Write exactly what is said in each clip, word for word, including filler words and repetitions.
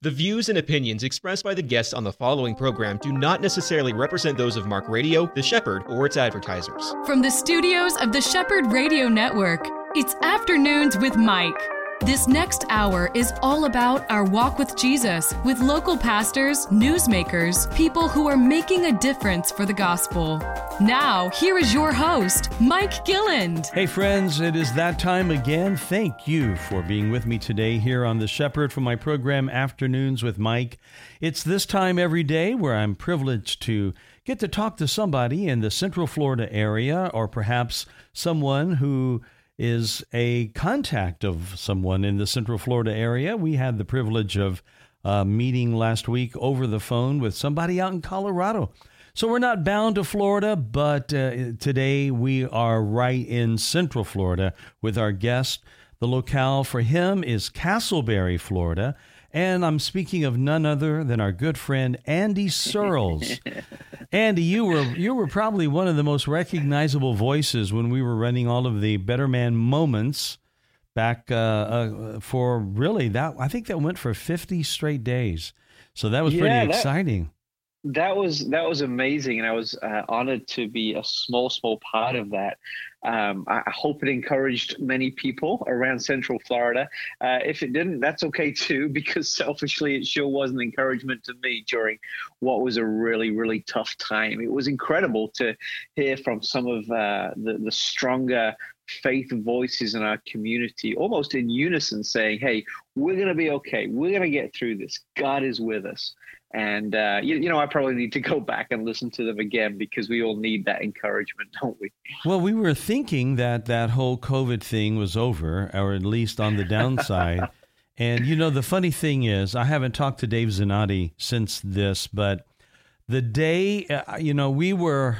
The views and opinions expressed by the guests on the following program do not necessarily represent those of Mark Radio, The Shepherd, or its advertisers. From the studios of the Shepherd Radio Network, it's Afternoons with Mike. This next hour is all about our walk with Jesus, with local pastors, newsmakers, people who are making a difference for the gospel. Now, here is your host, Mike Gilland. Hey friends, it is that time again. Thank you for being with me today here on The Shepherd for my program Afternoons with Mike. It's this time every day where I'm privileged to get to talk to somebody in the Central Florida area, or perhaps someone who is a contact of someone in the Central Florida area. We had the privilege of uh, meeting last week over the phone with somebody out in Colorado. So we're not bound to Florida, but uh, today we are right in Central Florida with our guest. The locale for him is Castleberry, Florida. And I'm speaking of none other than our good friend Andy Searles. Andy, you were you were probably one of the most recognizable voices when we were running all of the Better Man moments back uh, uh, for really that. I think that went for fifty straight days. So that was yeah, pretty that, exciting. That was that was amazing, and I was uh, honored to be a small, small part of that. Um, I, I hope it encouraged many people around Central Florida. Uh, if it didn't, that's okay too, because selfishly, it sure was an encouragement to me during what was a really, really tough time. It was incredible to hear from some of uh, the, the stronger faith voices in our community, almost in unison, saying, hey, we're going to be okay. We're going to get through this. God is with us. And, uh, you, you know, I probably need to go back and listen to them again, because we all need that encouragement, don't we? Well, we were thinking that that whole COVID thing was over, or at least on the downside. And, you know, the funny thing is, I haven't talked to Dave Zanotti since this, but the day, uh, you know, we were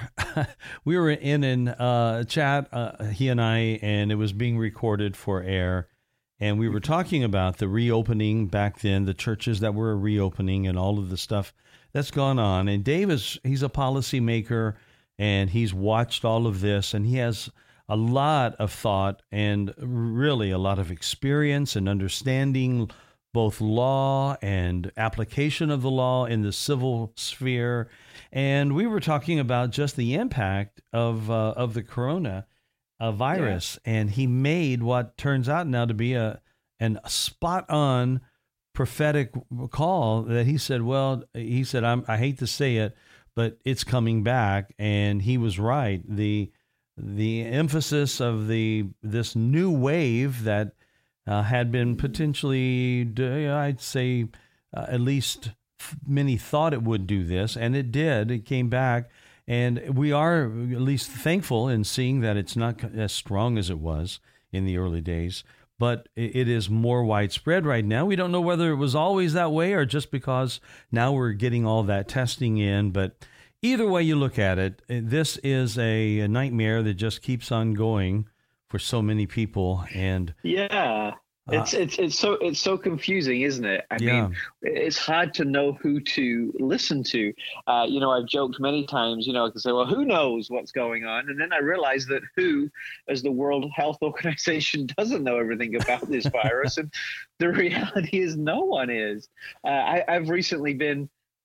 we were in a uh, chat, uh, he and I, and it was being recorded for air. And we were talking about the reopening back then, the churches that were reopening and all of the stuff that's gone on. And Dave is, he's a policymaker, and he's watched all of this, and he has a lot of thought and really a lot of experience and understanding both law and application of the law in the civil sphere. And we were talking about just the impact of uh, of the corona a virus, yeah. And he made what turns out now to be a an spot on prophetic call that he said, well, he said, I'm, I hate to say it, but it's coming back. And he was right. The the emphasis of the this new wave that uh, had been potentially, I'd say, uh, at least many thought it would do this, and it did. It came back. And we are at least thankful in seeing that it's not as strong as it was in the early days, but it is more widespread right now. We don't know whether it was always that way or just because now we're getting all that testing in. But either way you look at it, this is a nightmare that just keeps on going for so many people. And yeah. It's it's it's so it's so confusing, isn't it? I yeah. mean, it's hard to know who to listen to. Uh, you know, I've joked many times, you know, I can say, well, who knows what's going on? And then I realized that W H O, as the World Health Organization, doesn't know everything about this virus. And the reality is no one is. Uh, I, I've recently been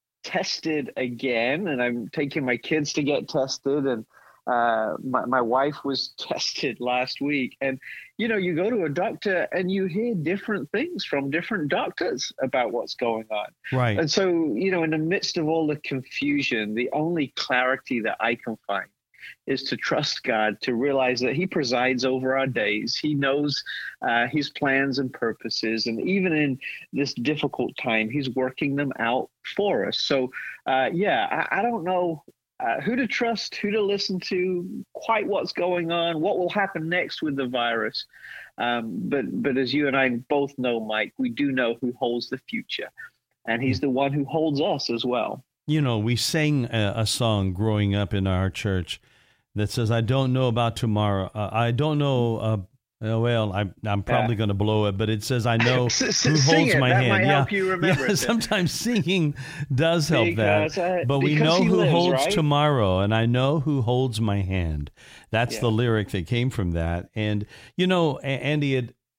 tested again, and I'm taking my kids to get tested, and Uh, my, my wife was tested last week, and, you know, you go to a doctor and you hear different things from different doctors about what's going on. Right. And so, you know, in the midst of all the confusion, the only clarity that I can find is to trust God, to realize that he presides over our days. He knows uh, his plans and purposes. And even in this difficult time, he's working them out for us. So, uh, yeah, I, I don't know Uh, who to trust, who to listen to, quite what's going on, what will happen next with the virus. Um, but but as you and I both know, Mike, we do know who holds the future, and he's the one who holds us as well. You know, we sang a, a song growing up in our church that says, I don't know about tomorrow. Uh, I don't know. Uh, uh, well, I, I'm probably yeah. going to blow it, but it says, I know who holds it. my that hand. Might yeah. help you remember yeah it. Sometimes singing does help because, that. Uh, but we know who lives, holds right? tomorrow, and I know who holds my hand. That's yeah. the lyric that came from that. And, you know, Andy, it,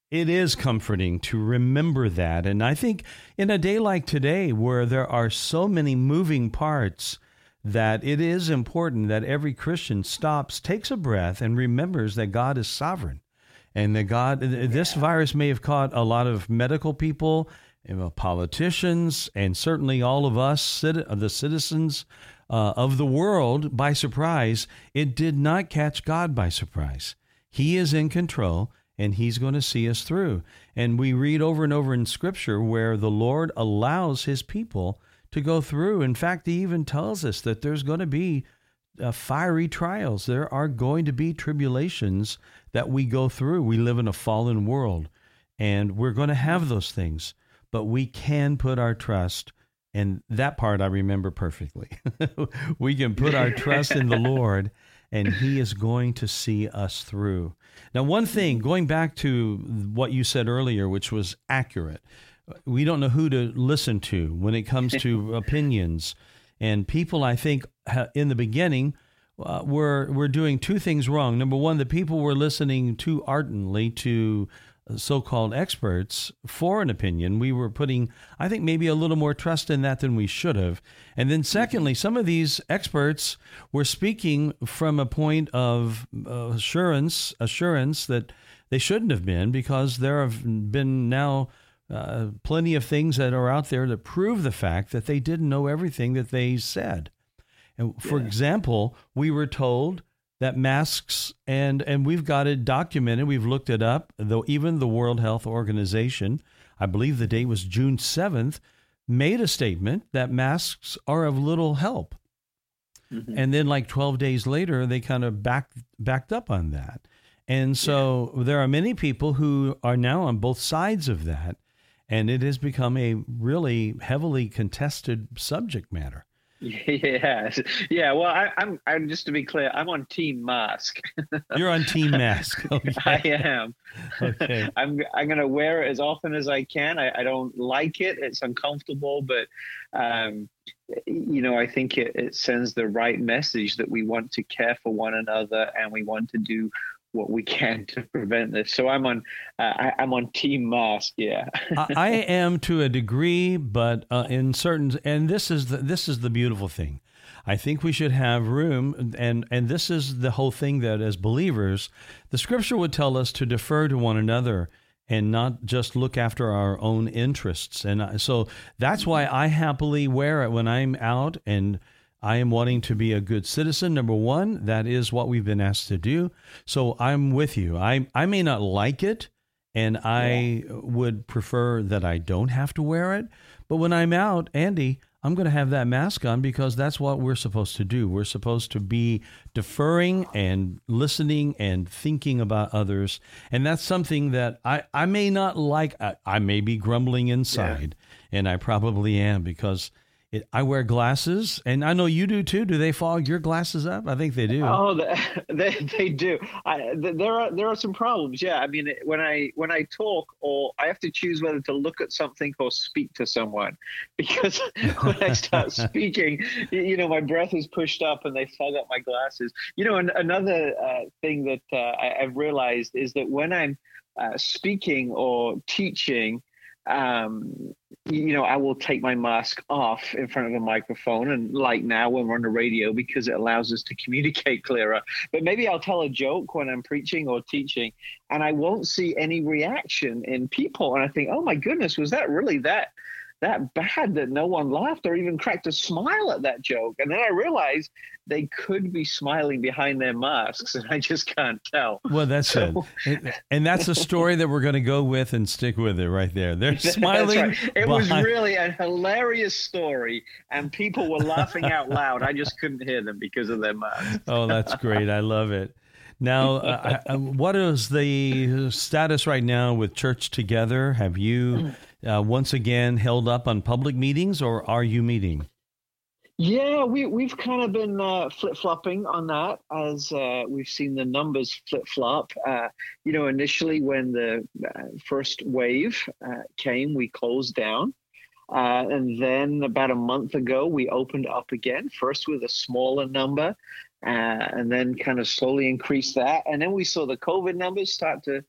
It is comforting to remember that. And I think in a day like today, where there are so many moving parts, that it is important that every Christian stops, takes a breath, and remembers that God is sovereign. And that God, this virus may have caught a lot of medical people, you know, politicians, and certainly all of us, the citizens uh, of the world, by surprise. It did not catch God by surprise. He is in control, and He's going to see us through. And we read over and over in Scripture where the Lord allows His people to go through. In fact, He even tells us that there's going to be uh, fiery trials. There are going to be tribulations that we go through. We live in a fallen world, and we're going to have those things. But we can put our trust, and that part I remember perfectly. We can put our trust in the Lord, and He is going to see us through. Now, one thing, going back to what you said earlier, which was accurate, we don't know who to listen to when it comes to opinions. And people, I think, in the beginning, uh, were, were doing two things wrong. Number one, the people were listening too ardently to so-called experts for an opinion. We were putting, I think, maybe a little more trust in that than we should have. And then secondly, some of these experts were speaking from a point of uh, assurance, assurance that they shouldn't have been, because there have been now uh, plenty of things that are out there that prove the fact that they didn't know everything that they said. And for yeah. example, we were told that masks, and and we've got it documented, we've looked it up, though even the World Health Organization, I believe the date was June seventh, made a statement that masks are of little help. Mm-hmm. And then like twelve days later, they kind of backed, backed up on that. And so yeah. there are many people who are now on both sides of that, and it has become a really heavily contested subject matter. Yeah, yeah. Well, I, I'm. I'm just to be clear, I'm on Team Mask. You're on Team Mask. Okay. I am. Okay. I'm. I'm going to wear it as often as I can. I, I don't like it. It's uncomfortable, but um, you know, I think it, it sends the right message that we want to care for one another and we want to do what we can to prevent this. So I'm on, uh, I, I'm on Team Mask. Yeah, I, I am to a degree, but uh, in certain, and this is the, this is the beautiful thing. I think we should have room, and and this is the whole thing, that as believers, the Scripture would tell us to defer to one another and not just look after our own interests. And so that's why I happily wear it when I'm out, and I am wanting to be a good citizen. Number one, that is what we've been asked to do. So I'm with you. I I may not like it, and I yeah. would prefer that I don't have to wear it. But when I'm out, Andy, I'm going to have that mask on, because that's what we're supposed to do. We're supposed to be deferring and listening and thinking about others. And that's something that I, I may not like. I, I may be grumbling inside, yeah. and I probably am, because It, I wear glasses, and I know you do too. Do they fog your glasses up? I think they do. Oh, they they do. I, there are there are some problems. Yeah, I mean, when I when I talk, or I have to choose whether to look at something or speak to someone, because when I start speaking, you know, my breath is pushed up and they fog up my glasses. You know, and another uh, thing that uh, I, I've realized is that when I'm uh, speaking or teaching, um, you know, I will take my mask off in front of a microphone, and like now when we're on the radio, because it allows us to communicate clearer. But maybe I'll tell a joke when I'm preaching or teaching, and I won't see any reaction in people. And I think, oh my goodness, was that really that that bad that no one laughed or even cracked a smile at that joke? And then I realized they could be smiling behind their masks, and I just can't tell. Well, that's so, it. And that's a story that we're going to go with and stick with it right there. They're smiling. Right. It behind. was really a hilarious story, and people were laughing out loud. I just couldn't hear them because of their masks. Oh, that's great. I love it. Now, uh, I, what is the status right now with Church Together? Have you uh, once again held up on public meetings, or are you meeting? Yeah, we, we've kind of been uh, flip-flopping on that as uh, we've seen the numbers flip-flop. Uh, you know, initially when the uh, first wave uh, came, we closed down. Uh, and then about a month ago, we opened up again, first with a smaller number, uh, and then kind of slowly increased that. And then we saw the COVID numbers start to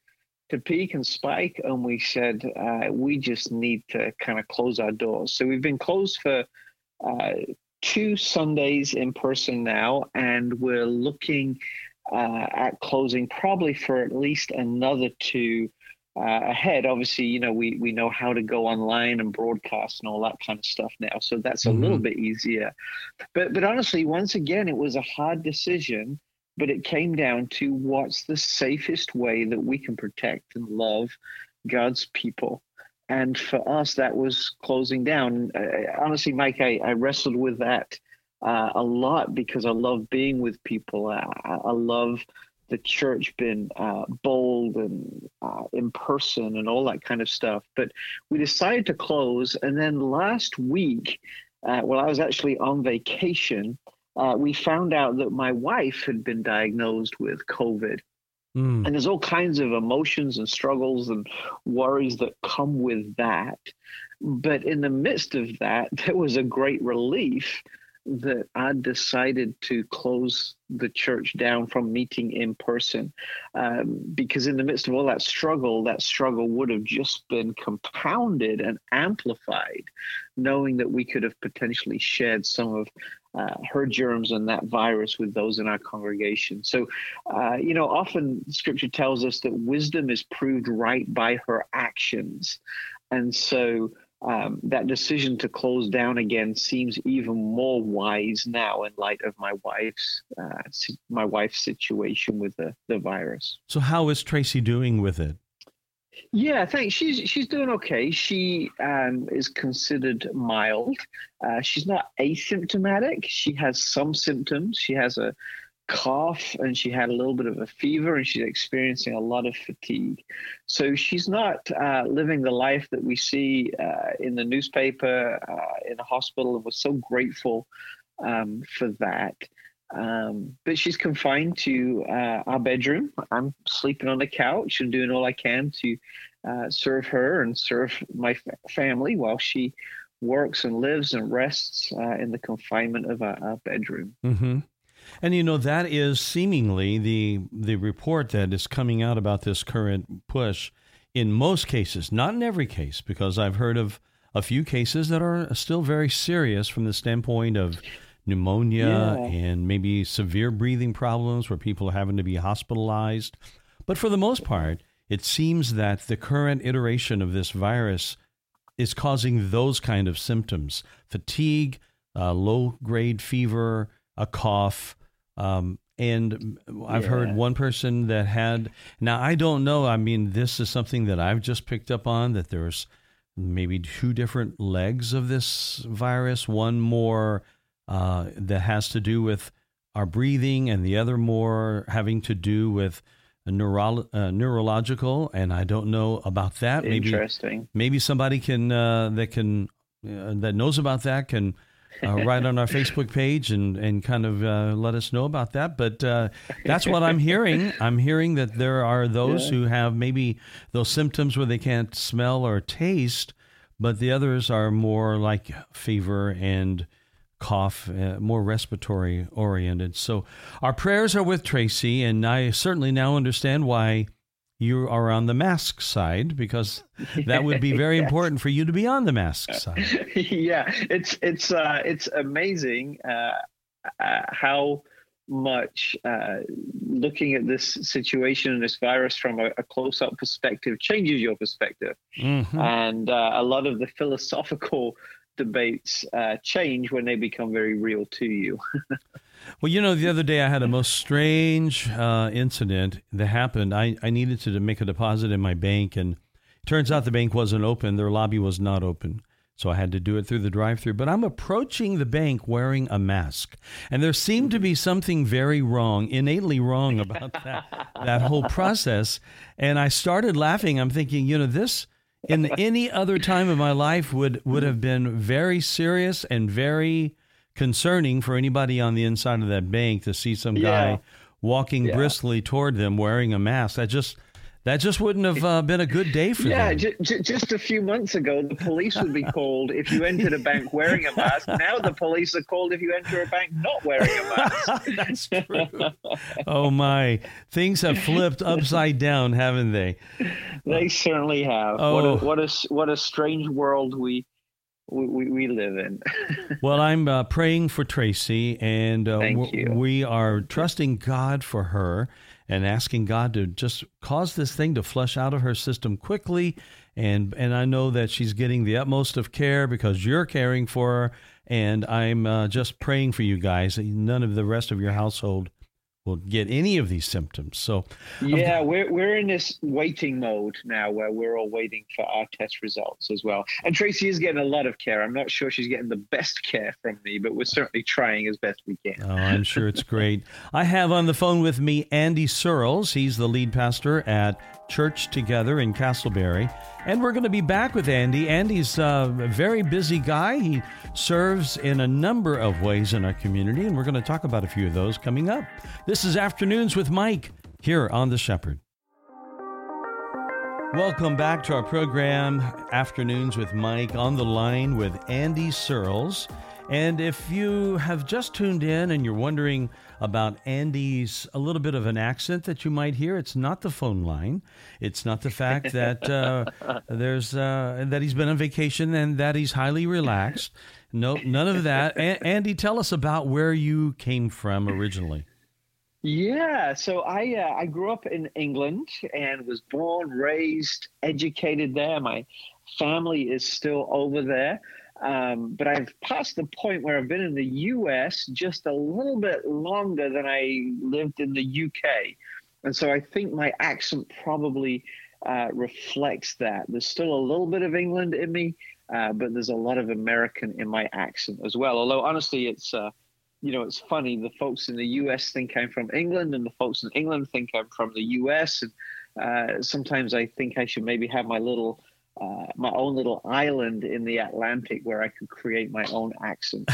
to peak and spike, and we said uh, we just need to kind of close our doors. So we've been closed for uh, two Sundays in person now, and we're looking uh, at closing probably for at least another two uh, ahead. Obviously, you know, we we know how to go online and broadcast and all that kind of stuff now, so that's a mm-hmm. little bit easier. But but honestly, once again, it was a hard decision, but it came down to what's the safest way that we can protect and love God's people. And for us, that was closing down. Uh, honestly, Mike, I, I wrestled with that uh, a lot because I love being with people. I, I love the church being uh, bold and uh, in person and all that kind of stuff. But we decided to close. And then last week, uh, while I was actually on vacation, uh, we found out that my wife had been diagnosed with COVID. Mm. And there's all kinds of emotions and struggles and worries that come with that. But in the midst of that, there was a great relief that I decided to close the church down from meeting in person. Um, because in the midst of all that struggle, that struggle would have just been compounded and amplified, knowing that we could have potentially shared some of Uh, her germs and that virus with those in our congregation. So, uh, you know, often Scripture tells us that wisdom is proved right by her actions. And so um, that decision to close down again seems even more wise now in light of my wife's uh, my wife's situation with the, the virus. So how is Tracy doing with it? Yeah, thanks. She's she's doing okay. She um, is considered mild. Uh, she's not asymptomatic. She has some symptoms. She has a cough, and she had a little bit of a fever, and she's experiencing a lot of fatigue. So she's not uh, living the life that we see uh, in the newspaper, uh, in the hospital, and we're so grateful um, for that. Um, but she's confined to uh, our bedroom. I'm sleeping on the couch and doing all I can to uh, serve her and serve my fa- family while she works and lives and rests uh, in the confinement of our, our bedroom. Mm-hmm. And, you know, that is seemingly the the report that is coming out about this current push in most cases, not in every case, because I've heard of a few cases that are still very serious from the standpoint of pneumonia yeah. and maybe severe breathing problems where people are having to be hospitalized. But for the most part, it seems that the current iteration of this virus is causing those kind of symptoms: fatigue, uh, low-grade fever, a cough. Um, and I've yeah. heard one person that had, now I don't know, I mean, this is something that I've just picked up on, that there's maybe two different legs of this virus, one more Uh, that has to do with our breathing, and the other more having to do with a neuro- uh, neurological. And I don't know about that. Interesting. Maybe, maybe somebody can uh, that can uh, that knows about that can uh, write on our Facebook page and and kind of uh, let us know about that. But uh, that's what I'm hearing. I'm hearing that there are those yeah. who have maybe those symptoms where they can't smell or taste, but the others are more like fever and cough, uh, more respiratory oriented. So our prayers are with Tracy, and I certainly now understand why you are on the mask side, because that would be very yes. important for you to be on the mask side. Yeah, it's it's uh, it's amazing uh, uh, how much uh, looking at this situation and this virus from a, a close-up perspective changes your perspective, mm-hmm. and uh, a lot of the philosophical debates uh, change when they become very real to you. Well, you know, the other day I had a most strange uh, incident that happened. I, I needed to make a deposit in my bank, and it turns out the bank wasn't open. Their lobby was not open. So I had to do it through the drive-thru. But I'm approaching the bank wearing a mask, and there seemed to be something very wrong, innately wrong about that, that whole process. And I started laughing. I'm thinking, you know, this in any other time of my life would, would have been very serious and very concerning for anybody on the inside of that bank to see some guy yeah. walking yeah. briskly toward them wearing a mask. That just That just wouldn't have uh, been a good day for yeah, them. j- j- just a few months ago, the police would be called if you entered a bank wearing a mask. Now the police are called if you enter a bank not wearing a mask. That's true. Oh, my. Things have flipped upside down, haven't they? They certainly have. Oh. What, a, what, a, what a strange world we we, we live in. Well, I'm uh, praying for Tracy, and uh, Thank w- you. we are trusting God for her and asking God to just cause this thing to flush out of her system quickly. And and I know that she's getting the utmost of care because you're caring for her. And I'm uh, just praying for you guys that none of the rest of your household will get any of these symptoms. So Yeah, we're we're in this waiting mode now where we're all waiting for our test results as well. And Tracy is getting a lot of care. I'm not sure she's getting the best care from me, but we're certainly trying as best we can. Oh, I'm sure it's great. I have on the phone with me Andy Searles. He's the lead pastor at Church Together in Castleberry. And we're going to be back with Andy. Andy's uh, a very busy guy. He serves in a number of ways in our community, and we're going to talk about a few of those coming up. This is Afternoons with Mike here on The Shepherd. Welcome back to our program, Afternoons with Mike, on the line with Andy Searles. And if you have just tuned in and you're wondering about Andy's a little bit of an accent that you might hear, it's not the phone line. It's not the fact that uh, there's uh, that he's been on vacation and that he's highly relaxed. No, none of that. A- Andy, tell us about where you came from originally. Yeah, so I uh, I grew up in England and was born, raised, educated there. My family is still over there. Um, but I've passed the point where I've been in the U S just a little bit longer than I lived in the U K. And so I think my accent probably uh, reflects that. There's still a little bit of England in me, uh, but there's a lot of American in my accent as well. Although, honestly, it's, uh, you know, it's funny. The folks in the U S think I'm from England and the folks in England think I'm from the U S. And uh, sometimes I think I should maybe have my little Uh, my own little island in the Atlantic where I could create my own accent.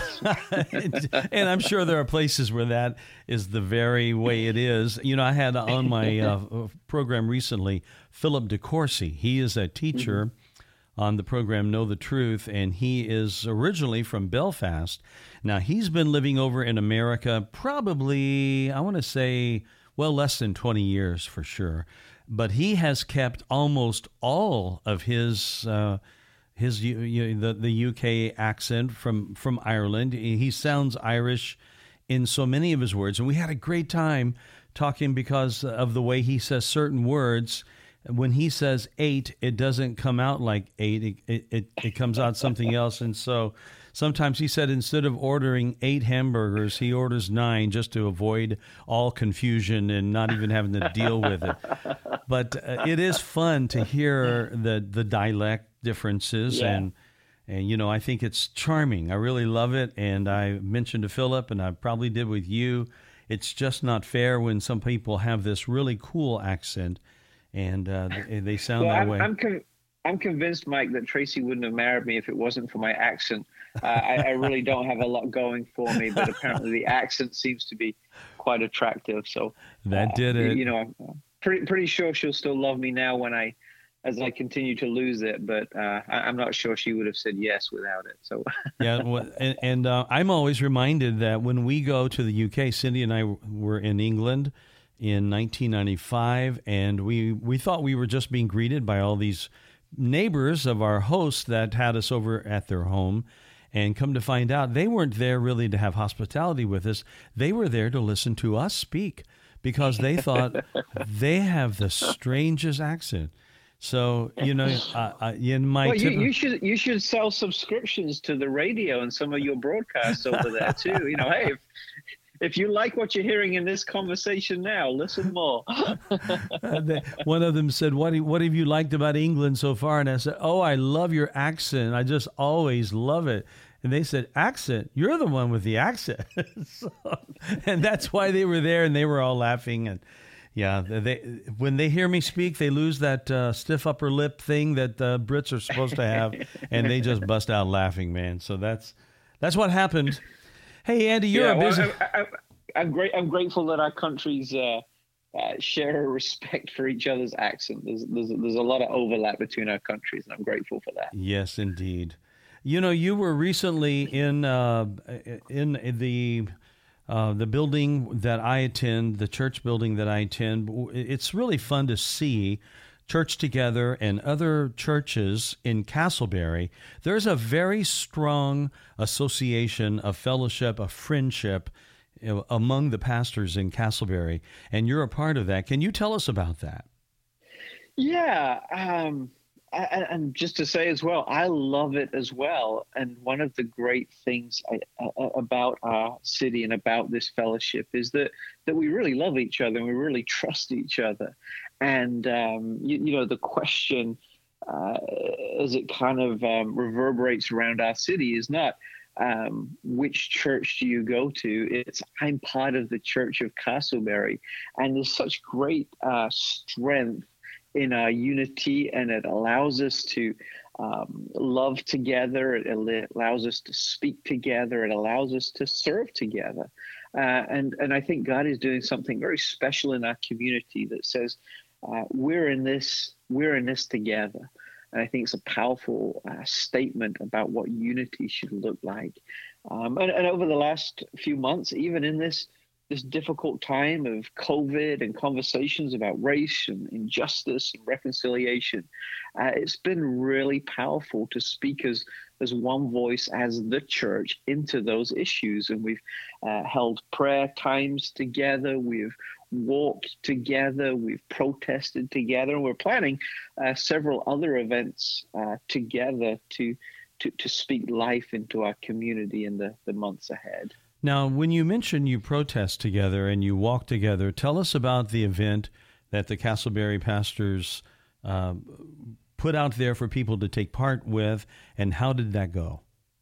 And I'm sure there are places where that is the very way it is. You know, I had on my uh, program recently, Philip DeCourcy. He is a teacher mm-hmm. on the program Know the Truth, and he is originally from Belfast. Now, he's been living over in America probably, I want to say, well, less than twenty years for sure. But he has kept almost all of his uh, his you know, the the U K accent from from Ireland. He sounds Irish in so many of his words, and we had a great time talking because of the way he says certain words. When he says eight, it doesn't come out like eight. It it, it comes out something else, and so. Sometimes he said instead of ordering eight hamburgers, he orders nine just to avoid all confusion and not even having to deal with it. But uh, it is fun to hear the, the dialect differences. Yeah. And, and, you know, I think it's charming. I really love it. And I mentioned to Philip, and I probably did with you, it's just not fair when some people have this really cool accent and uh, they, they sound well, that I'm, way. I'm con- I'm convinced, Mike, that Tracy wouldn't have married me if it wasn't for my accent. Uh, I, I really don't have a lot going for me, but apparently the accent seems to be quite attractive. So that uh, did it. You know, I'm pretty pretty sure she'll still love me now when I, as I continue to lose it. But uh, I, I'm not sure she would have said yes without it. So yeah, well, and, and uh, I'm always reminded that when we go to the U K, Cindy and I were in England in nineteen ninety-five, and we we thought we were just being greeted by all these neighbors of our hosts that had us over at their home, and come to find out they weren't there really to have hospitality with us. They were there to listen to us speak because they thought they have the strangest accent. So, you know, uh, in my well, you, tip- you should you should sell subscriptions to the radio and some of your broadcasts over there too. You know, hey, if, if you like what you're hearing in this conversation now, listen more. One of them said, what, what have you liked about England so far? And I said, oh, I love your accent. I just always love it. And they said, accent? You're the one with the accent. So, and that's why they were there, and they were all laughing. And yeah, they when they hear me speak, they lose that uh, stiff upper lip thing that uh, Brits are supposed to have, and they just bust out laughing, man. So that's that's what happened. Hey, Andy, you're yeah, a well, busy... I, I, I'm great. I'm grateful that our country's uh, uh, share a respect for each other's accent. There's, there's there's a lot of overlap between our countries, and I'm grateful for that. Yes, indeed. You know, you were recently in uh, in the uh, the building that I attend, the church building that I attend. It's really fun to see Church Together and other churches in Castleberry. There's a very strong association, a fellowship, a friendship among the pastors in Castleberry, and you're a part of that. Can you tell us about that? Yeah, um, I, and just to say as well, I love it as well. And one of the great things I, uh, about our city and about this fellowship is that that we really love each other and we really trust each other. And um, you, you know, the question uh, as it kind of um, reverberates around our city is not um, which church do you go to? It's I'm part of the Church of Castleberry, and there's such great uh, strength in our unity, and it allows us to um, love together. It allows us to speak together. It allows us to serve together. Uh, and, and I think God is doing something very special in our community that says uh, we're in this, we're in this together. And I think it's a powerful uh, statement about what unity should look like. Um, and, and over the last few months, even in this this difficult time of COVID and conversations about race and injustice and reconciliation, uh, it's been really powerful to speak as, as one voice as the church into those issues. And we've uh, held prayer times together. We've walked together. We've protested together. And we're planning uh, several other events uh, together to, to, to speak life into our community in the, the months ahead. Now, when you mention you protest together and you walk together, tell us about the event that the Castleberry pastors uh, put out there for people to take part with, and how did that go?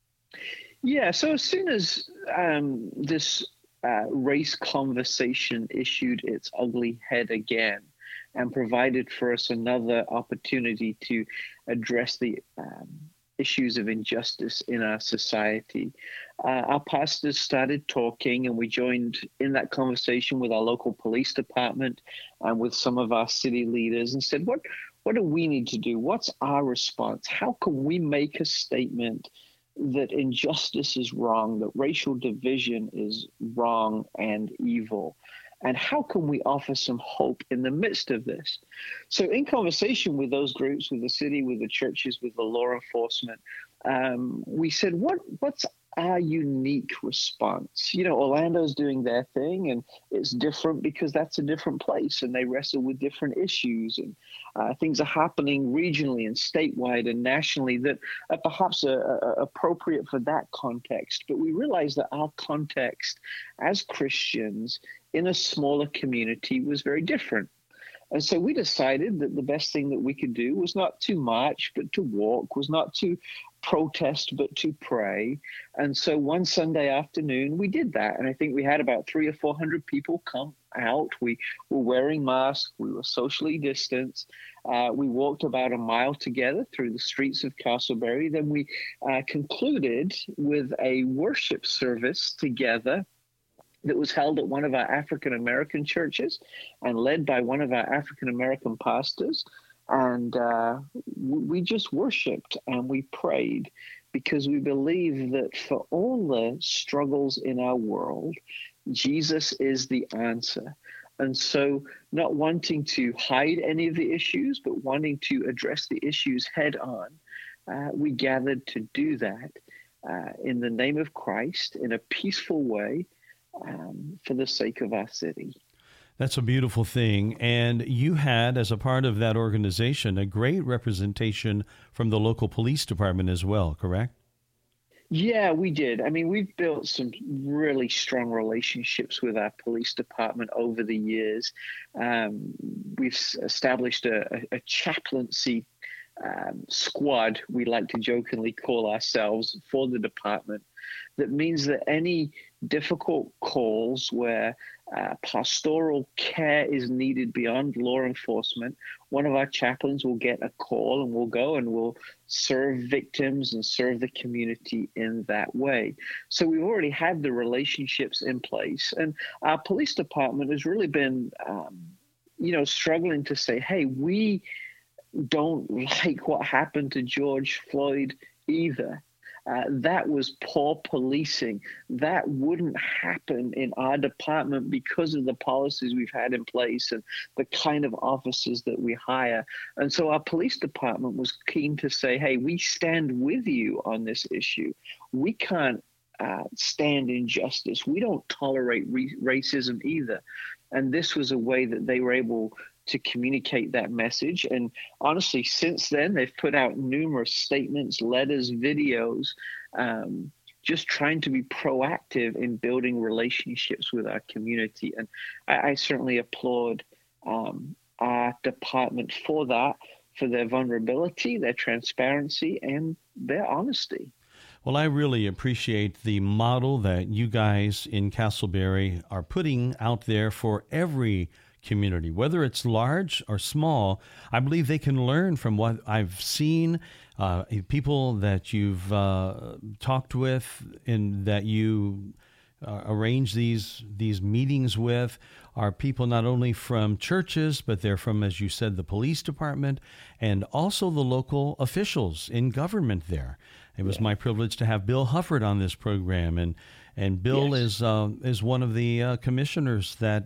Yeah, so as soon as um, this uh, race conversation issued its ugly head again and provided for us another opportunity to address the um, issues of injustice in our society, uh, our pastors started talking, and we joined in that conversation with our local police department and with some of our city leaders and said, what, what do we need to do? What's our response? How can we make a statement that injustice is wrong, that racial division is wrong and evil? And how can we offer some hope in the midst of this? So in conversation with those groups, with the city, with the churches, with the law enforcement, um, we said, what what's our unique response? You know, Orlando's doing their thing, and it's different because that's a different place, and they wrestle with different issues, and uh, things are happening regionally and statewide and nationally that are perhaps a, a, appropriate for that context. But we realize that our context as Christians in a smaller community was very different. And so we decided that the best thing that we could do was not to march, but to walk, was not to protest, but to pray. And so one Sunday afternoon, we did that. And I think we had about three or four hundred people come out. We were wearing masks. We were socially distanced. Uh, we walked about a mile together through the streets of Castleberry. Then we uh, concluded with a worship service together that was held at one of our African-American churches and led by one of our African-American pastors. And uh, we just worshiped and we prayed because we believe that for all the struggles in our world, Jesus is the answer. And so not wanting to hide any of the issues, but wanting to address the issues head on, uh, we gathered to do that uh, in the name of Christ in a peaceful way, Um, for the sake of our city. That's a beautiful thing. And you had, as a part of that organization, a great representation from the local police department as well, correct? Yeah, we did. I mean, we've built some really strong relationships with our police department over the years. Um, we've established a, a, a chaplaincy um, squad, we like to jokingly call ourselves, for the department. That means that any difficult calls where uh, pastoral care is needed beyond law enforcement, one of our chaplains will get a call and we'll go and we'll serve victims and serve the community in that way. So we've already had the relationships in place. And our police department has really been um, you know, struggling to say, hey, we don't like what happened to George Floyd either. Uh, that was poor policing. That wouldn't happen in our department because of the policies we've had in place and the kind of officers that we hire. And so our police department was keen to say, hey, we stand with you on this issue. We can't uh, stand injustice. We don't tolerate re- racism either. And this was a way that they were able to communicate that message. And honestly, since then, they've put out numerous statements, letters, videos, um, just trying to be proactive in building relationships with our community. And I, I certainly applaud um, our department for that, for their vulnerability, their transparency, and their honesty. Well, I really appreciate the model that you guys in Castleberry are putting out there for every community, whether it's large or small. I believe they can learn from what I've seen, uh, people that you've uh, talked with and that you uh, arrange these these meetings with are people not only from churches, but they're from, as you said, the police department and also the local officials in government there. It was yeah. my privilege to have Bill Hufford on this program, and and Bill yes. is uh, is one of the uh, commissioners that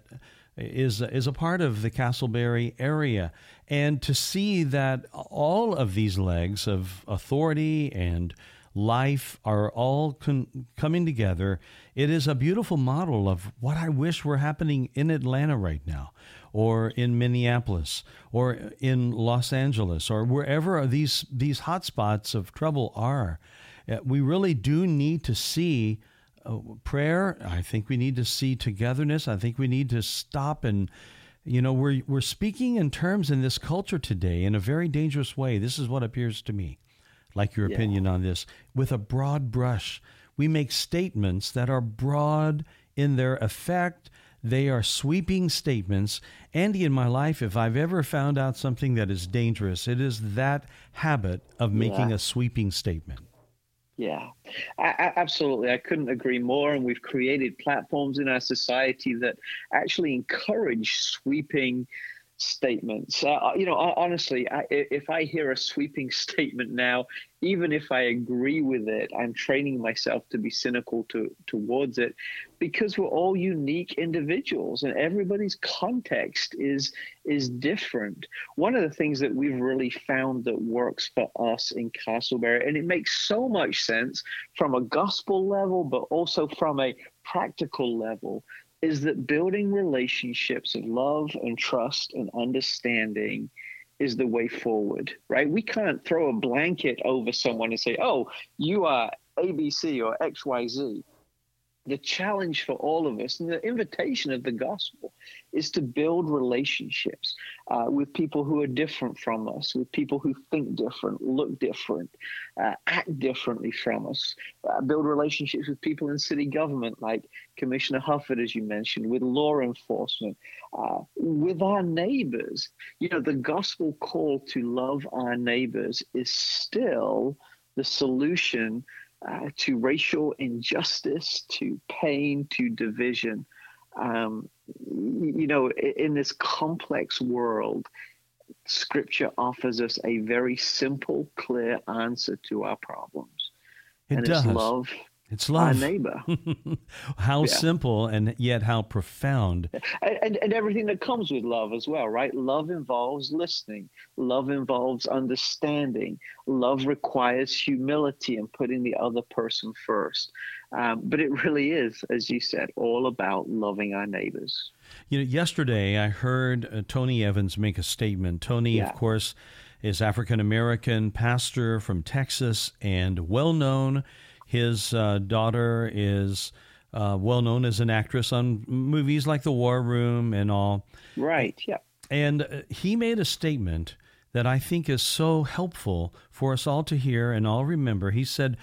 is is a part of the Castleberry area. And to see that all of these legs of authority and life are all con- coming together, it is a beautiful model of what I wish were happening in Atlanta right now, or in Minneapolis, or in Los Angeles, or wherever these these hotspots of trouble are. We really do need to see Uh, prayer. I think we need to see togetherness. I think we need to stop and, you know, we're we're speaking in terms in this culture today in a very dangerous way. This is what appears to me, like your yeah. opinion on this, with a broad brush. We make statements that are broad in their effect. They are sweeping statements. Andy, in my life, if I've ever found out something that is dangerous, it is that habit of making yeah. a sweeping statement. Yeah, I, I, absolutely. I couldn't agree more. And we've created platforms in our society that actually encourage sweeping statements. Uh, you know, honestly, I, if I hear a sweeping statement now, even if I agree with it, I'm training myself to be cynical to, towards it, because we're all unique individuals and everybody's context is is different. One of the things that we've really found that works for us in Castleberry, and it makes so much sense from a gospel level, but also from a practical level, is that building relationships of love and trust and understanding is the way forward, right? We can't throw a blanket over someone and say, oh, you are A B C or X Y Z. The challenge for all of us and the invitation of the gospel is to build relationships uh, with people who are different from us, with people who think different, look different, uh, act differently from us, uh, build relationships with people in city government like Commissioner Hufford, as you mentioned, with law enforcement, uh, with our neighbors. You know, the gospel call to love our neighbors is still the solution Uh, to racial injustice, to pain, to division. Um, you know, in, in this complex world, Scripture offers us a very simple, clear answer to our problems. It and does. It's love. It's love. Our neighbor. How yeah. simple and yet how profound. And, and, and everything that comes with love as well, right? Love involves listening. Love involves understanding. Love requires humility and putting the other person first. Um, but it really is, as you said, all about loving our neighbors. You know, yesterday I heard uh, Tony Evans make a statement. Tony, yeah. of course, is African-American pastor from Texas and well-known. His uh, daughter is uh, well-known as an actress on movies like The War Room and all. Right, yeah. And uh, he made a statement that I think is so helpful for us all to hear and all remember. He said,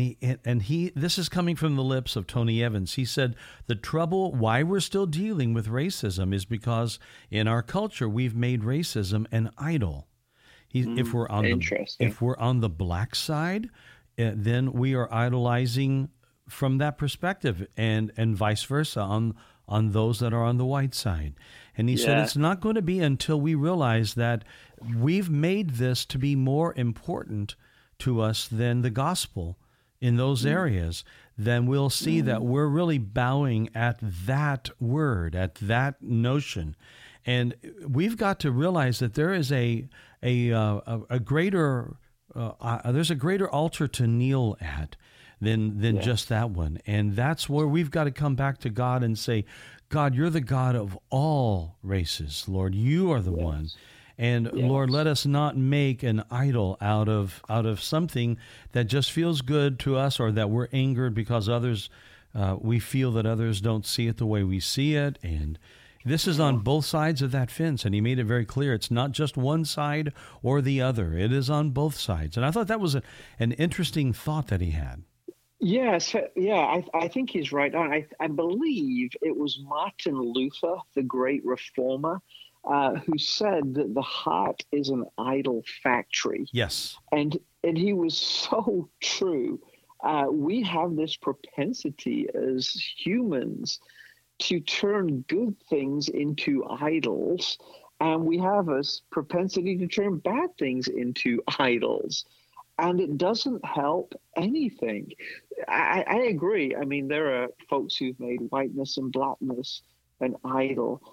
and he this is coming from the lips of Tony Evans, he said, the trouble why we're still dealing with racism is because in our culture we've made racism an idol. He, mm, if we're on the if we're on the black side, uh, then we are idolizing from that perspective, and and vice versa on on those that are on the white side. And he yeah. said it's not going to be until we realize that we've made this to be more important to us than the gospel in those mm. areas, then we'll see mm. that we're really bowing at that word, at that notion. And we've got to realize that there is a a uh, a, a greater uh, uh, there's a greater altar to kneel at than than yeah. just that one. And that's where we've got to come back to God and say, God, you're the God of all races, Lord. You are the yes. one. And yes. Lord, let us not make an idol out of out of something that just feels good to us, or that we're angered because others, uh, we feel that others don't see it the way we see it. And this is on both sides of that fence. And he made it very clear. It's not just one side or the other. It is on both sides. And I thought that was a, an interesting thought that he had. Yes, yeah, I, I think he's right on. I, I believe it was Martin Luther, the great reformer, uh, who said that the heart is an idol factory. Yes. And and he was so true. Uh, we have this propensity as humans to turn good things into idols, and we have a propensity to turn bad things into idols. And it doesn't help anything. I, I agree. I mean, there are folks who've made whiteness and blackness an idol,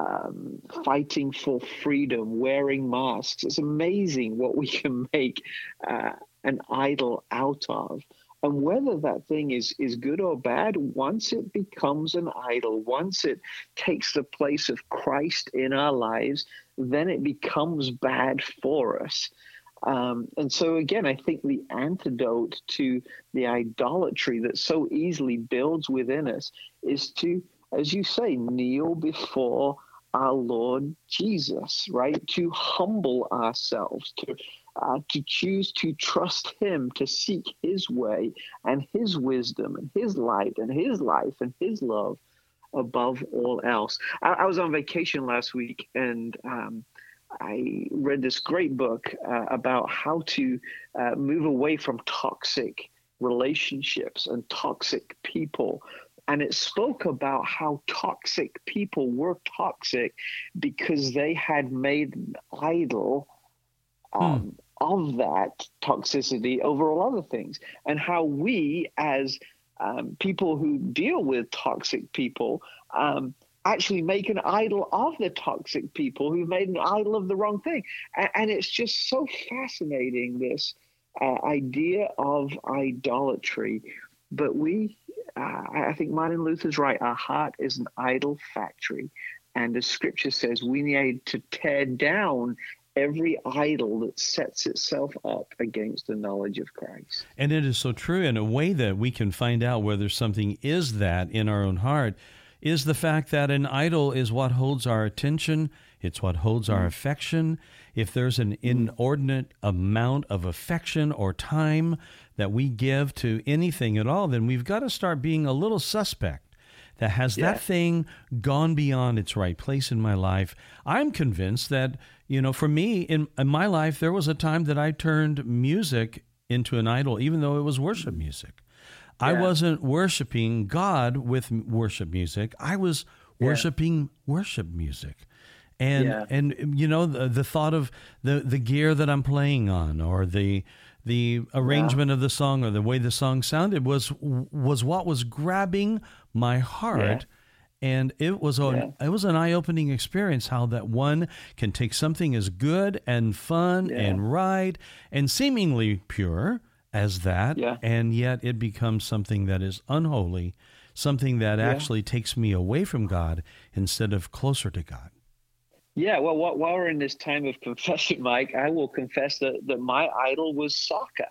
um, fighting for freedom, wearing masks. It's amazing what we can make uh, an idol out of. And whether that thing is, is good or bad, once it becomes an idol, once it takes the place of Christ in our lives, then it becomes bad for us. Um, and so, again, I think the antidote to the idolatry that so easily builds within us is to, as you say, kneel before our Lord Jesus, right? To humble ourselves, to uh, to choose to trust him, to seek his way and his wisdom and his light and his life and his love above all else. I, I was on vacation last week, and um, I read this great book uh, about how to uh, move away from toxic relationships and toxic people. And it spoke about how toxic people were toxic because they had made an idol um, hmm. of that toxicity over all other things. And how we, as um, people who deal with toxic people, um, actually make an idol of the toxic people who made an idol of the wrong thing. And, and it's just so fascinating, this uh, idea of idolatry. But we, uh, I think Martin Luther's right, our heart is an idol factory. And as scripture says, we need to tear down every idol that sets itself up against the knowledge of Christ. And it is so true. In a way that we can find out whether something is that in our own heart is the fact that an idol is what holds our attention. It's what holds our affection. If there's an inordinate amount of affection or time that we give to anything at all, then we've got to start being a little suspect. That has yeah. that thing gone beyond its right place in my life? I'm convinced that, you know, for me, in, in my life, there was a time that I turned music into an idol, even though it was worship music. Yeah. I wasn't worshiping God with worship music. I was worshiping yeah. worship music. And, yeah. and you know, the, the thought of the, the gear that I'm playing on, or the the arrangement yeah. of the song, or the way the song sounded was was what was grabbing my heart. Yeah. And it was a, yeah. it was an eye-opening experience how that one can take something as good and fun yeah. and right and seemingly pure as that, yeah. and yet it becomes something that is unholy, something that yeah. actually takes me away from God instead of closer to God. Yeah, well, while we're in this time of confession, Mike, I will confess that, that my idol was soccer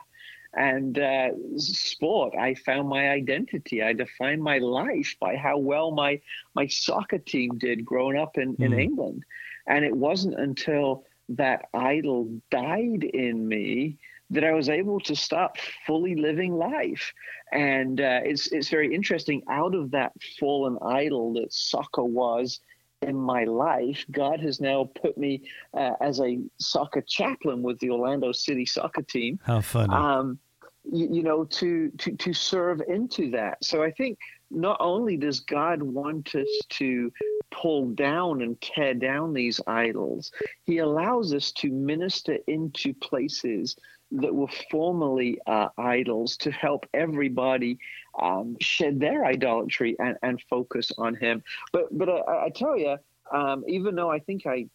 and uh, sport. I found my identity. I defined my life by how well my my soccer team did growing up in, mm. in England. And it wasn't until that idol died in me that I was able to start fully living life. And uh, it's it's very interesting. Out of that fallen idol that soccer was in my life, God has now put me uh, as a soccer chaplain with the Orlando City soccer team. How funny. Um, you, you know, to, to, to serve into that. So I think not only does God want us to pull down and tear down these idols, he allows us to minister into places that were formerly uh, idols to help everybody um, shed their idolatry and, and focus on him. But but I, I tell you, um, even though I think I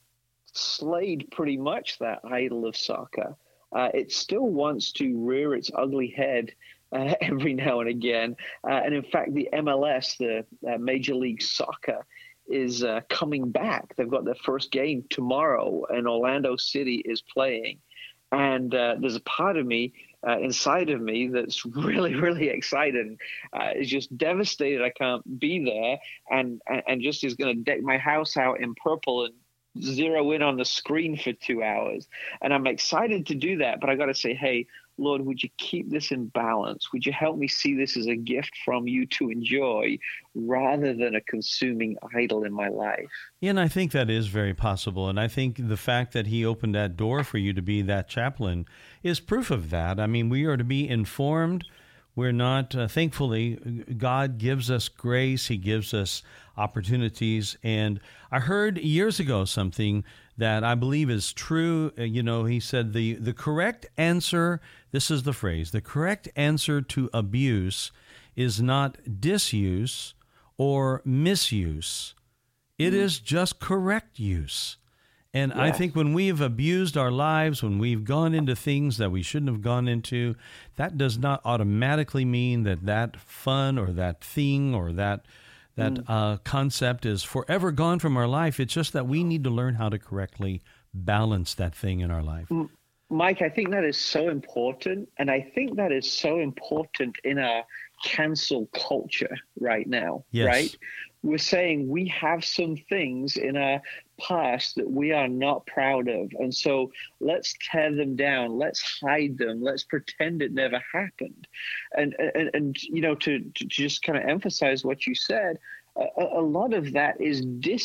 slayed pretty much that idol of soccer, uh, it still wants to rear its ugly head uh, every now and again. Uh, and in fact, the M L S, the uh, Major League Soccer, is uh, coming back. They've got their first game tomorrow, and Orlando City is playing. And uh, there's a part of me uh, inside of me that's really, really excited. Uh, is just devastated I can't be there, and and, and just is going to deck my house out in purple and zero in on the screen for two hours. And I'm excited to do that, but I got to say, hey, Lord, would you keep this in balance? Would you help me see this as a gift from you to enjoy rather than a consuming idol in my life? Yeah, and I think that is very possible. And I think the fact that he opened that door for you to be that chaplain is proof of that. I mean, we are to be informed. We're not, uh, thankfully, God gives us grace. He gives us opportunities. And I heard years ago something that I believe is true. Uh, you know, he said the, the correct answer, this is the phrase, the correct answer to abuse is not disuse or misuse. It mm. is just correct use. And yeah. I think when we've abused our lives, when we've gone into things that we shouldn't have gone into, that does not automatically mean that that fun or that thing or that that mm. uh, concept is forever gone from our life. It's just that we need to learn how to correctly balance that thing in our life. Mike, I think that is so important. And I think that is so important in our cancel culture right now, yes. right? We're saying we have some things in our past that we are not proud of. And so let's tear them down. Let's hide them. Let's pretend it never happened. And, and, and you know, to, to just kind of emphasize what you said, a, a lot of that is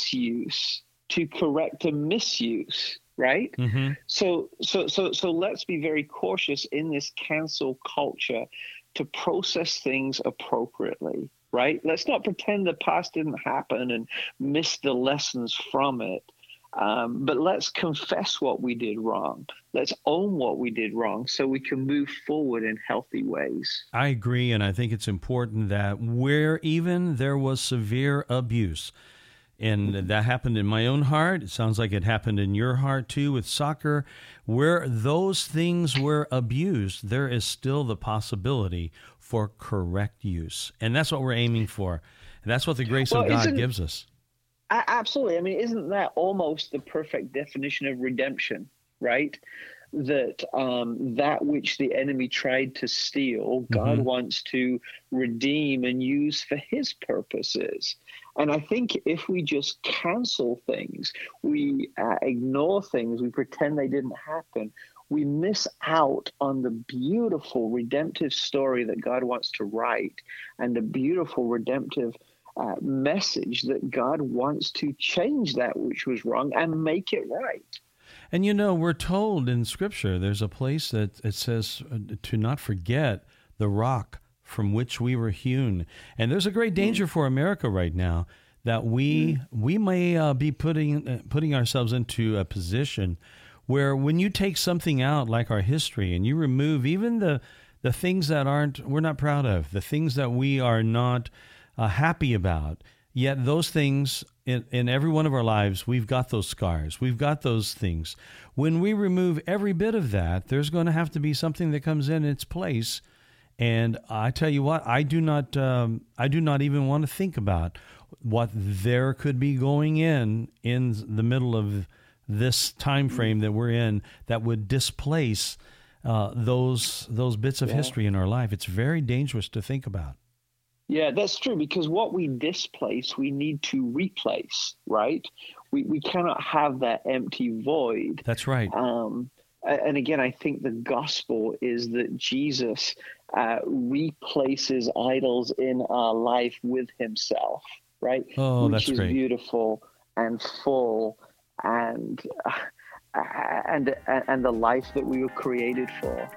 disuse to correct a misuse, right? Mm-hmm. So, so, so, so let's be very cautious in this cancel culture to process things appropriately. Right? Let's not pretend the past didn't happen and miss the lessons from it. Um, but let's confess what we did wrong. Let's own what we did wrong so we can move forward in healthy ways. I agree, and I think it's important that where even there was severe abuse, and that happened in my own heart, it sounds like it happened in your heart too with soccer, where those things were abused, there is still the possibility for correct use. And that's what we're aiming for. And that's what the grace well, of God gives us. Absolutely. I mean, isn't that almost the perfect definition of redemption, right? That um, that which the enemy tried to steal, God mm-hmm. wants to redeem and use for his purposes. And I think if we just cancel things, we uh, ignore things, we pretend they didn't happen, we miss out on the beautiful redemptive story that God wants to write and the beautiful redemptive uh, message that God wants to change that which was wrong and make it right. And you know, we're told in Scripture, there's a place that it says to not forget the rock from which we were hewn. And there's a great danger mm. for America right now that we mm. we may uh, be putting uh, putting ourselves into a position where when you take something out like our history and you remove even the the things that aren't we're not proud of, the things that we are not uh, happy about, yet those things in, in every one of our lives, we've got those scars, we've got those things. When we remove every bit of that, there's going to have to be something that comes in its place. And I tell you what, I do not um, I do not even want to think about what there could be going in in the middle of this time frame that we're in that would displace uh, those those bits of yeah. history in our life. It's very dangerous to think about. Yeah, that's true, because what we displace, we need to replace, right? We we cannot have that empty void. That's right. Um, and again, I think the gospel is that Jesus uh, replaces idols in our life with himself, right? Oh, Which that's is great. Beautiful and full and uh, and and the life that we were created for.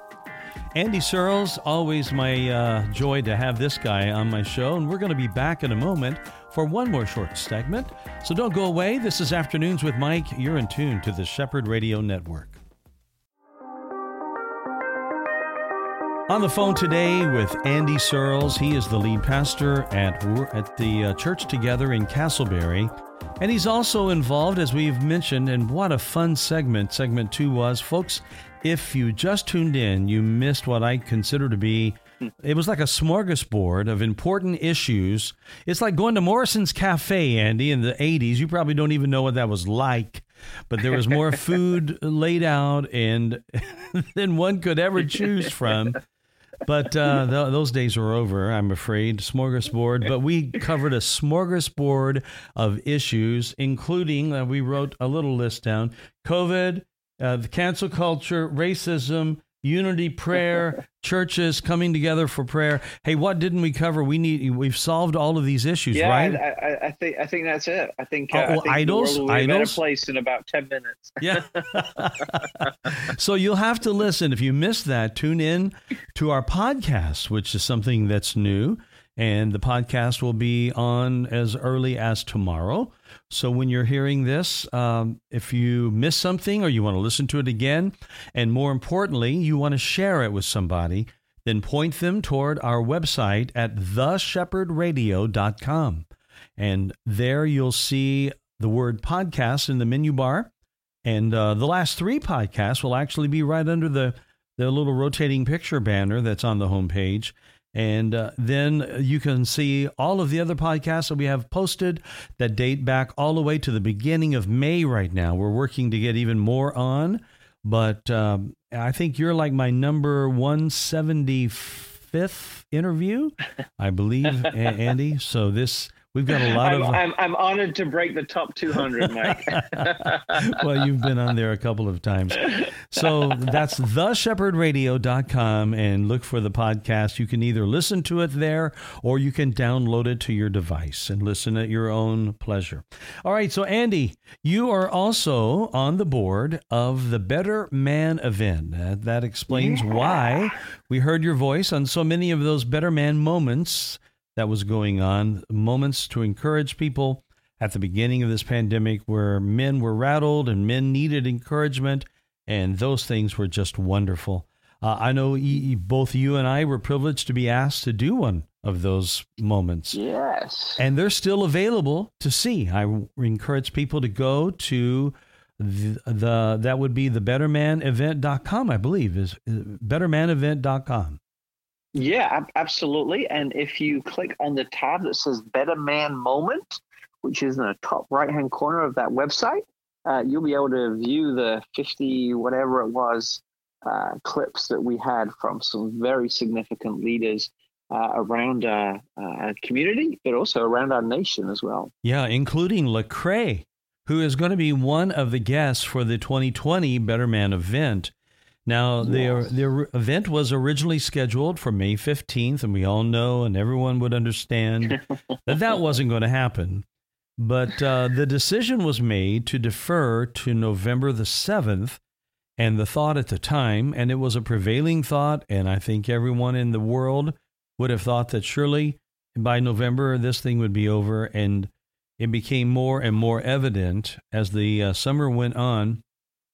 Andy Searles, always my uh, joy to have this guy on my show, and we're going to be back in a moment for one more short segment. So don't go away. This is Afternoons with Mike. You're in tune to the Shepherd Radio Network. On the phone today with Andy Searles. He is the lead pastor at at the uh, Church Together in Castleberry. And he's also involved, as we've mentioned, and what a fun segment segment two was. Folks, if you just tuned in, you missed what I consider to be, it was like a smorgasbord of important issues. It's like going to Morrison's Cafe, Andy, in the eighties. You probably don't even know what that was like. But there was more food laid out and than one could ever choose from. But uh, th- those days are over, I'm afraid, smorgasbord. But we covered a smorgasbord of issues, including, uh, we wrote a little list down, COVID, uh, the cancel culture, racism, unity prayer, churches coming together for prayer. Hey, what didn't we cover? We need, we've solved all of these issues, yeah, right? I, I, I think I think that's it. I think, uh, oh, I think idols, the world will be in a idols? better place in about ten minutes. Yeah. So you'll have to listen. If you missed that, tune in to our podcast, which is something that's new. And the podcast will be on as early as tomorrow. So when you're hearing this, um, if you miss something or you want to listen to it again, and more importantly, you want to share it with somebody, then point them toward our website at the shepherd radio dot com. And there you'll see the word podcast in the menu bar. And uh, the last three podcasts will actually be right under the, the little rotating picture banner that's on the homepage. And uh, then you can see all of the other podcasts that we have posted that date back all the way to the beginning of May right now. We're working to get even more on, but um, I think you're like my number one seventy-fifth interview, I believe, Andy. So this... We've got a lot I'm, of... I'm, I'm honored to break the top two hundred, Mike. Well, you've been on there a couple of times. So that's the shepherd radio dot com, and look for the podcast. You can either listen to it there or you can download it to your device and listen at your own pleasure. All right, so Andy, you are also on the board of the Better Man event. That, that explains yeah. why we heard your voice on so many of those Better Man moments that was going on, moments to encourage people at the beginning of this pandemic where men were rattled and men needed encouragement, and those things were just wonderful. Uh, I know e- both you and I were privileged to be asked to do one of those moments. Yes. And they're still available to see. I encourage people to go to the, the that would be the better man event dot com, I believe, is better man event dot com. Yeah, absolutely. And if you click on the tab that says Better Man Moment, which is in the top right-hand corner of that website, uh, you'll be able to view the fifty, whatever it was, uh, clips that we had from some very significant leaders uh, around our, our community, but also around our nation as well. Yeah, including Lecrae, who is going to be one of the guests for the twenty twenty Better Man event. Now, yes. the, the event was originally scheduled for May fifteenth, and we all know and everyone would understand that that wasn't going to happen. But uh, the decision was made to defer to November the seventh, and the thought at the time, and it was a prevailing thought, and I think everyone in the world would have thought that surely by November this thing would be over, and it became more and more evident as the uh, summer went on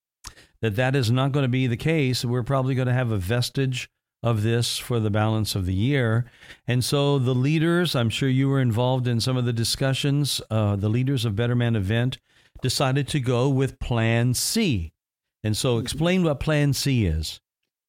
that that is not going to be the case. We're probably going to have a vestige of this for the balance of the year. And so the leaders, I'm sure you were involved in some of the discussions, uh, the leaders of Better Man event decided to go with Plan C. And so explain what Plan C is.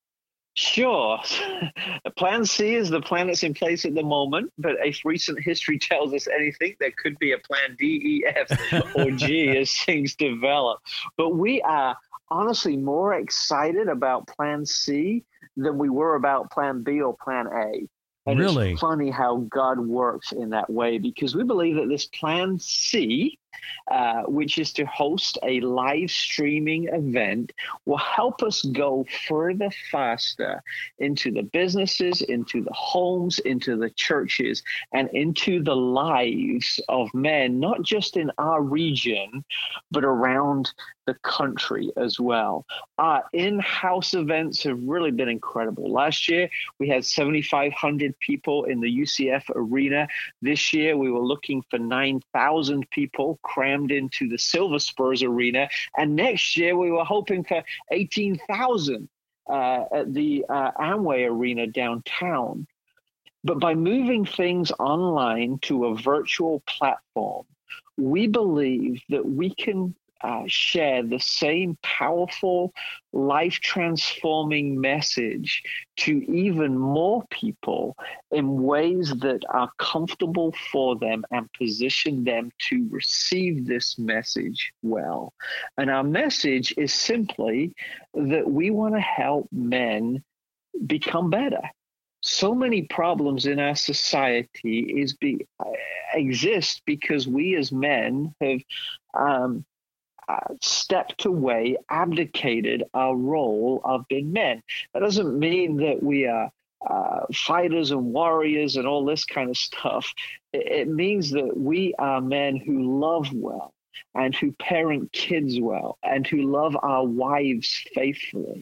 Sure. Plan C is the plan that's in place at the moment, but if recent history tells us anything, there could be a Plan D, E, F, or G as things develop. But we are honestly more excited about Plan C than we were about Plan B or Plan A. And really? It's funny how God works in that way, because we believe that this Plan C uh, which is to host a live streaming event, will help us go further, faster into the businesses, into the homes, into the churches, and into the lives of men, not just in our region, but around the country as well. Our in-house events have really been incredible. Last year, we had seventy-five hundred people in the U C F arena. This year, we were looking for nine thousand people crammed into the Silver Spurs arena. And next year, we were hoping for eighteen thousand uh, at the uh, Amway Arena downtown. But by moving things online to a virtual platform, we believe that we can Uh, share the same powerful, life-transforming message to even more people in ways that are comfortable for them and position them to receive this message well. And our message is simply that we want to help men become better. So many problems in our society is be, exist because we as men have um, Uh, stepped away, abdicated our role of being men. That doesn't mean that we are uh, fighters and warriors and all this kind of stuff. It, it means that we are men who love well and who parent kids well and who love our wives faithfully.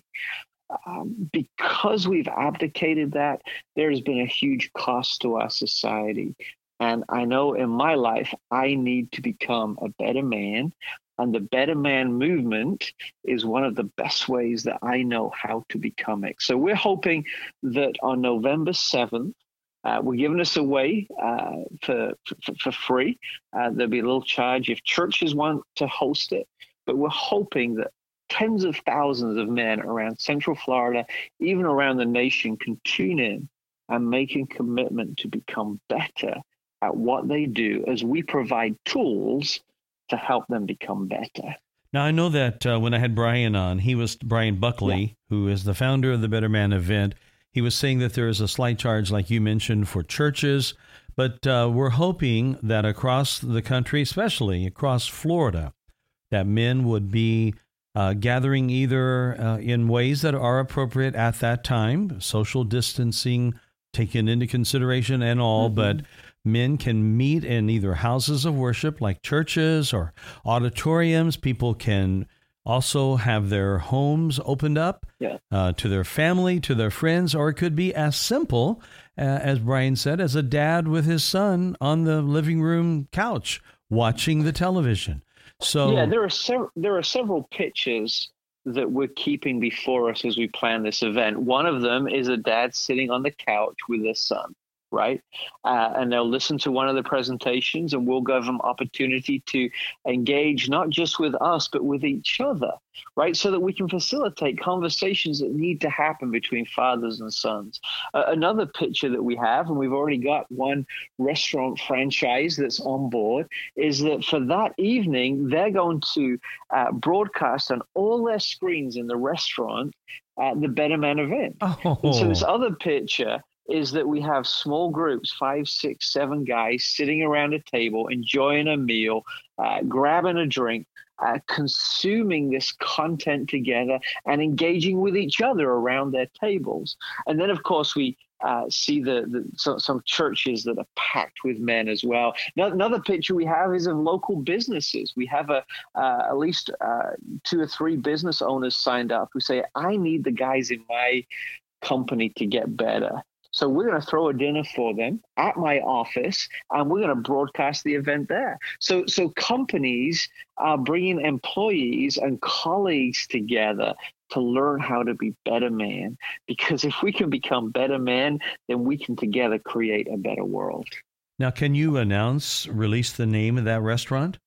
Um, because we've abdicated that, there has been a huge cost to our society. And I know in my life, I need to become a better man. And the Better Man movement is one of the best ways that I know how to become it. So we're hoping that on November seventh, uh, we're giving this away uh, for, for, for free. Uh, there'll be a little charge if churches want to host it. But we're hoping that tens of thousands of men around Central Florida, even around the nation, can tune in and make a commitment to become better at what they do as we provide tools to help them become better. Now, I know that uh, when I had Brian on, he was Brian Buckley, yeah. who is the founder of the Better Man event. He was saying that there is a slight charge, like you mentioned, for churches, but uh, we're hoping that across the country, especially across Florida, that men would be uh, gathering either uh, in ways that are appropriate at that time, social distancing taken into consideration and all, mm-hmm. but men can meet in either houses of worship like churches or auditoriums. People can also have their homes opened up yeah. uh, to their family, to their friends, or it could be as simple, uh, as Brian said, as a dad with his son on the living room couch watching the television. So yeah, there are several there are several pitches that we're keeping before us as we plan this event. One of them is a dad sitting on the couch with his son. Right. Uh, and they'll listen to one of the presentations and we'll give them opportunity to engage not just with us, but with each other. Right. So that we can facilitate conversations that need to happen between fathers and sons. Uh, another picture that we have, and we've already got one restaurant franchise that's on board, is that for that evening, they're going to uh, broadcast on all their screens in the restaurant uh, the Better Man event. Oh. And so this other picture is that we have small groups, five, six, seven guys sitting around a table, enjoying a meal, uh, grabbing a drink, uh, consuming this content together and engaging with each other around their tables. And then, of course, we uh, see the, the so, some churches that are packed with men as well. Now, another picture we have is of local businesses. We have a uh, at least uh, two or three business owners signed up who say, I need the guys in my company to get better. So we're going to throw a dinner for them at my office, and we're going to broadcast the event there. So, so companies are bringing employees and colleagues together to learn how to be better men. Because if we can become better men, then we can together create a better world. Now, can you announce, release the name of that restaurant?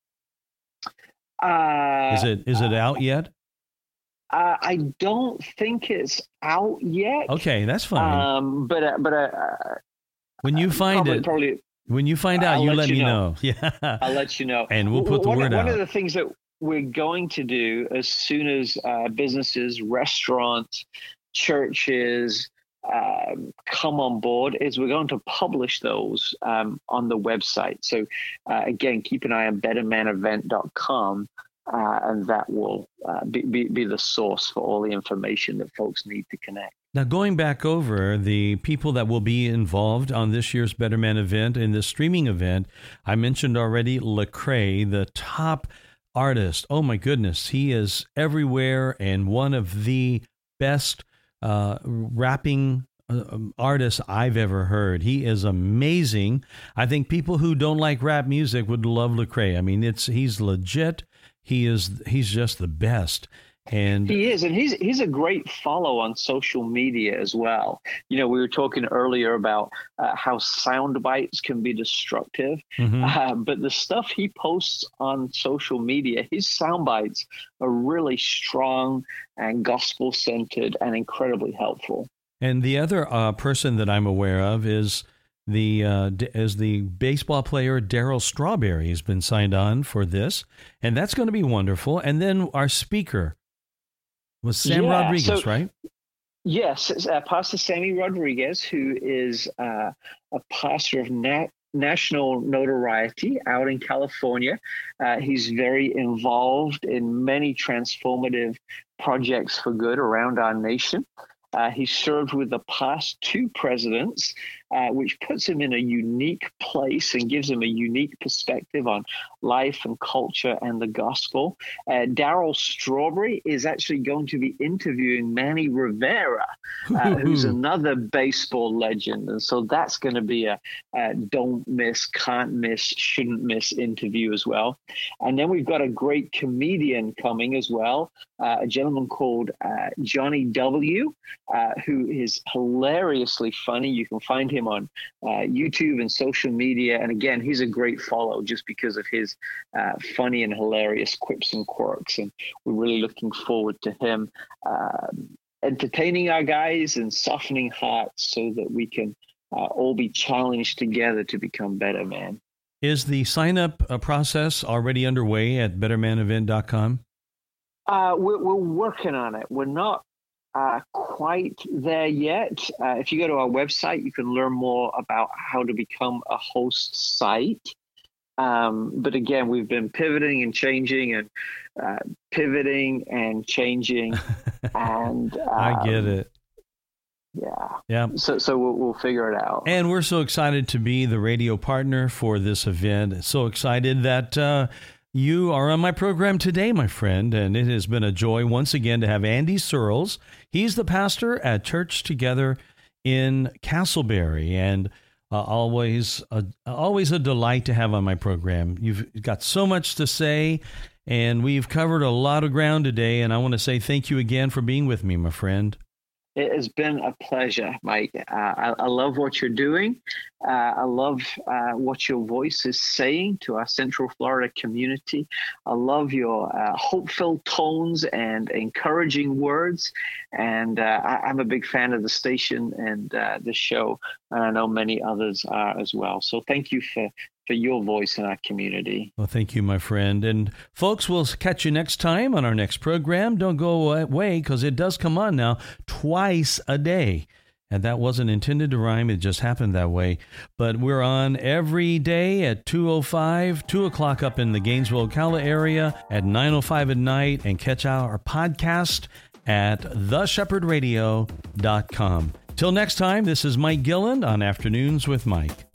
Uh, is it is it out yet? Uh, I don't think it's out yet. Okay, that's fine. Um, but uh, but uh, when you find probably, it, probably, when you find out, I'll you let, let you me know. know. Yeah, I'll let you know, and we'll put the one, word one out. One of the things that we're going to do as soon as uh, businesses, restaurants, churches, um, come on board is we're going to publish those um, on the website. So uh, again, keep an eye on better man event dot com, uh, and that will uh, be, be, be the source for all the information that folks need to connect. Now, going back over the people that will be involved on this year's Better Man event and this streaming event, I mentioned already Lecrae, the top artist. Oh my goodness, he is everywhere and one of the best uh, rapping uh, artists I've ever heard. He is amazing. I think people who don't like rap music would love Lecrae. I mean, it's he's legit. He is he's just the best. And he is, and he's he's a great follow on social media as well. You know, we were talking earlier about uh, how sound bites can be destructive, mm-hmm. uh, but the stuff he posts on social media, his sound bites are really strong and gospel centered and incredibly helpful. And the other uh, person that I'm aware of is the uh, is the baseball player Darryl Strawberry has been signed on for this, and that's going to be wonderful. And then our speaker was Sam yeah, Rodriguez, so, right? Yes, uh, Pastor Sammy Rodriguez, who is uh, a pastor of nat- national notoriety out in California. Uh, he's very involved in many transformative projects for good around our nation. Uh, he served with the past two presidents, uh, which puts him in a unique place and gives him a unique perspective on life and culture and the gospel. Uh, Darryl Strawberry is actually going to be interviewing Manny Rivera, uh, who's another baseball legend. And so that's going to be a, a don't miss, can't miss, shouldn't miss interview as well. And then we've got a great comedian coming as well, uh, a gentleman called uh, Johnny W., Uh, who is hilariously funny. You can find him on uh, YouTube and social media. And again, he's a great follow just because of his uh, funny and hilarious quips and quirks. And we're really looking forward to him um, entertaining our guys and softening hearts so that we can uh, all be challenged together to become better men. Is the sign-up uh, process already underway at better man event dot com? Uh, we're, we're working on it. We're not Uh, quite there yet. Uh, if you go to our website, you can learn more about how to become a host site. Um, but again, we've been pivoting and changing and uh, pivoting and changing. and um, I get it. Yeah. Yeah. So, so we'll, we'll figure it out. And we're so excited to be the radio partner for this event. So excited that uh, you are on my program today, my friend, and it has been a joy once again to have Andy Searles. He's the pastor at Church Together in Castleberry, and uh, always, a, always a delight to have on my program. You've got so much to say, and we've covered a lot of ground today, and I want to say thank you again for being with me, my friend. It has been a pleasure, Mike. Uh, I, I love what you're doing. Uh, I love uh, what your voice is saying to our Central Florida community. I love your uh, hope-filled tones and encouraging words. And uh, I, I'm a big fan of the station and uh, the show, and I know many others are as well. So thank you for for your voice in our community. Well, thank you, my friend. And folks, we'll catch you next time on our next program. Don't go away, because it does come on now twice a day. And that wasn't intended to rhyme. It just happened that way. But we're on every day at two oh five, two o'clock up in the Gainesville, Ocala area, at nine oh five at night, and catch our podcast at the shepherd radio dot com. Till next time, this is Mike Gilland on Afternoons with Mike.